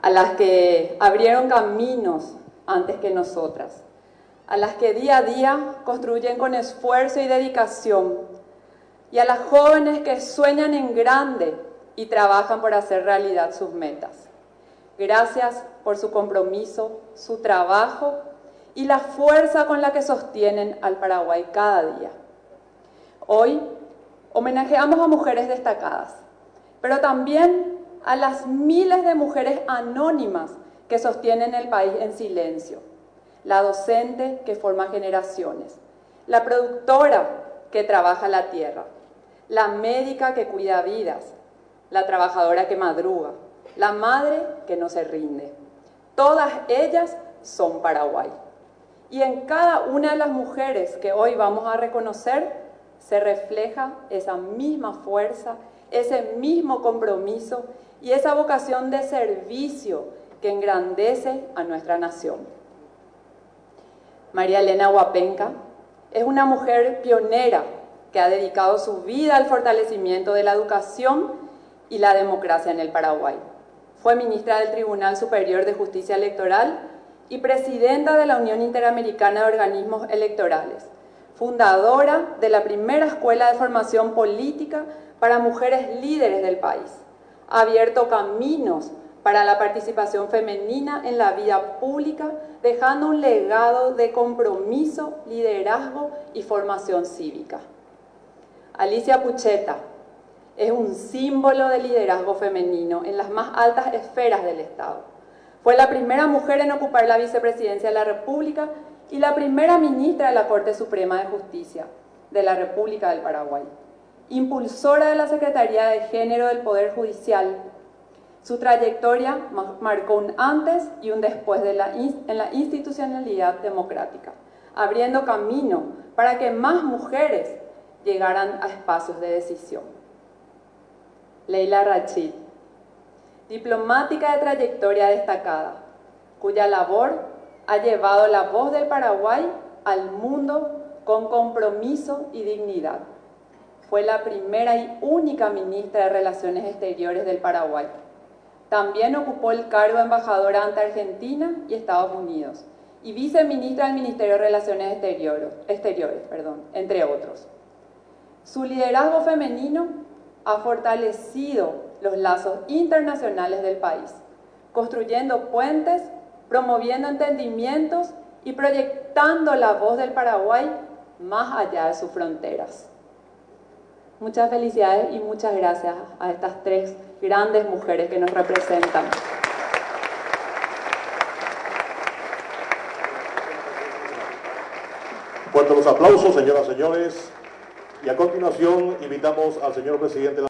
a las que abrieron caminos antes que nosotras, a las que día a día construyen con esfuerzo y dedicación, y a las jóvenes que sueñan en grande y trabajan por hacer realidad sus metas. Gracias por su compromiso, su trabajo y la fuerza con la que sostienen al Paraguay cada día. Hoy homenajeamos a mujeres destacadas, pero también a las miles de mujeres anónimas que sostienen el país en silencio, la docente que forma generaciones, la productora que trabaja la tierra, la médica que cuida vidas, la trabajadora que madruga, la madre que no se rinde. Todas ellas son Paraguay. Y en cada una de las mujeres que hoy vamos a reconocer se refleja esa misma fuerza, ese mismo compromiso y esa vocación de servicio que engrandece a nuestra nación. María Elena Huapenca es una mujer pionera que ha dedicado su vida al fortalecimiento de la educación y la democracia en el Paraguay. Fue ministra del Tribunal Superior de Justicia Electoral y presidenta de la Unión Interamericana de Organismos Electorales, fundadora de la primera escuela de formación política para mujeres líderes del país. Ha abierto caminos para la participación femenina en la vida pública, dejando un legado de compromiso, liderazgo y formación cívica. Alicia Pucheta es un símbolo de liderazgo femenino en las más altas esferas del Estado. Fue la primera mujer en ocupar la vicepresidencia de la República y la primera ministra de la Corte Suprema de Justicia de la República del Paraguay. Impulsora de la Secretaría de Género del Poder Judicial, su trayectoria marcó un antes y un después en la institucionalidad democrática, abriendo camino para que más mujeres llegaran a espacios de decisión. Leila Rachid, diplomática de trayectoria destacada, cuya labor ha llevado la voz del Paraguay al mundo con compromiso y dignidad. Fue la primera y única ministra de Relaciones Exteriores del Paraguay. También ocupó el cargo de embajadora ante Argentina y Estados Unidos y viceministra del Ministerio de Relaciones Exteriores, entre otros. Su liderazgo femenino ha fortalecido los lazos internacionales del país, construyendo puentes, promoviendo entendimientos y proyectando la voz del Paraguay más allá de sus fronteras. Muchas felicidades y muchas gracias a estas tres grandes mujeres que nos representan. Fuertes los aplausos, señoras y señores. Y a continuación invitamos al señor presidente